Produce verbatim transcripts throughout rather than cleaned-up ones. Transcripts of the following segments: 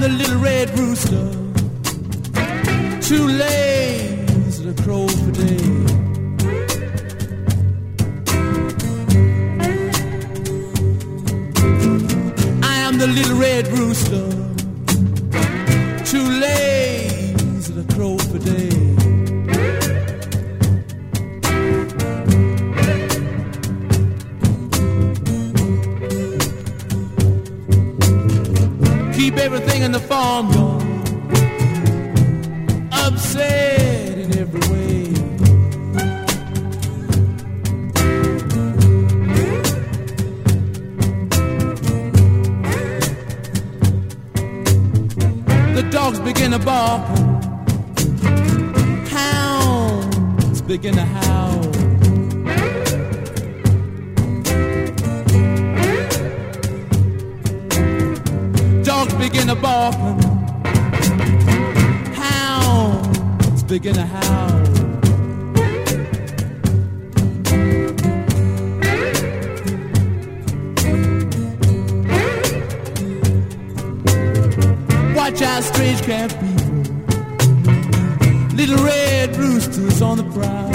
the little red rooster, too lazy to crow for day. I am the little red rooster, too lazy to crow for day. Keep everything in the farmyard upset in every way. The dogs begin to bark, hounds begin to howl. Dogs begin to bark, hounds begin to howl. Watch out, strange camp people, little red roosters on the prowl.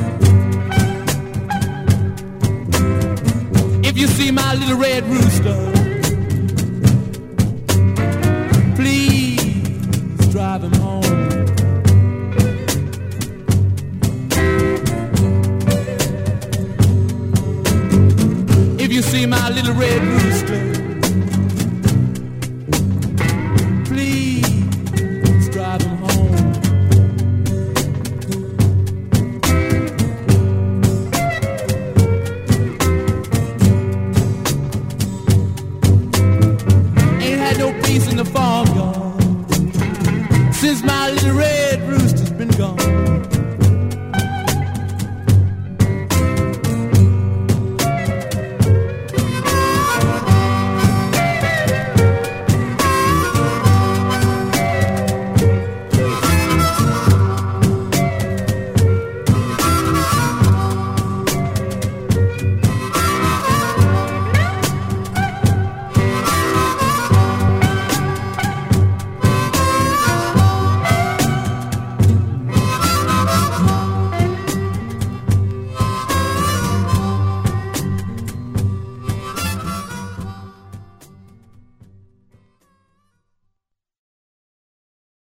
If you see my little red rooster,